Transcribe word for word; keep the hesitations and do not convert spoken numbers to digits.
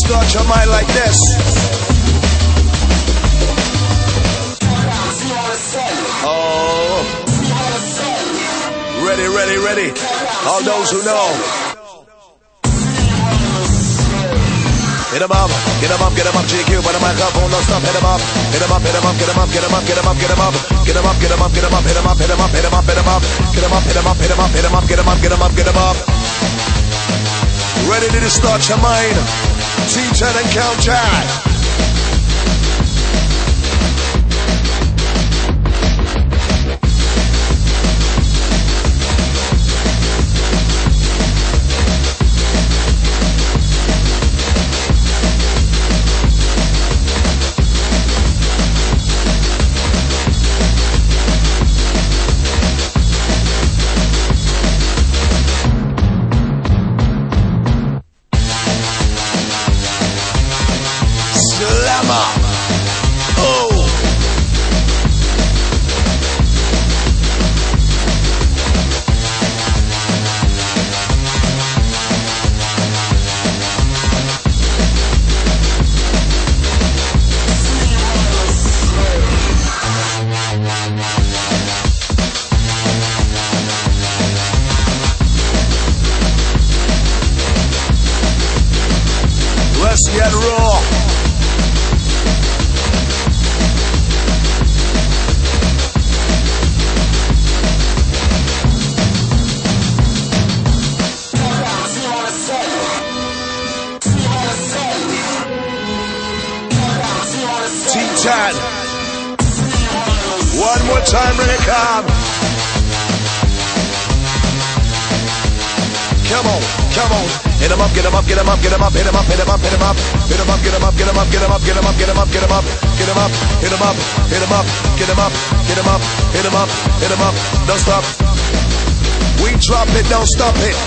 start your mind like this. Oh, ready, ready, ready. All those who know. Hit 'em up, get 'em up, get 'em up, G Q, but the microphone don't stop. Hit 'em up, hit 'em up, hit 'em up, get 'em up, get 'em up, get 'em up, get 'em up, get 'em up, get 'em up, get 'em up, hit 'em up, hit 'em up, hit 'em up, hit 'em up, get 'em up, hit 'em up, hit 'em up, hit 'em up, get 'em up, get 'em up, get 'em up. Ready to start your mind. T ten and Count Jack. Oh. Let's get raw. T ten. One more time, bring it calm. Come on, come on. Hit 'em up, get 'em up, get 'em up, get 'em up, hit 'em up, hit 'em up, hit 'em up, hit 'em up, get 'em up, get 'em up, get 'em up, get 'em up, get 'em up, get 'em up, get 'em up, hit 'em up, hit 'em up, get 'em up, get 'em up, hit 'em up, hit 'em up, don't stop. We drop it, don't stop it.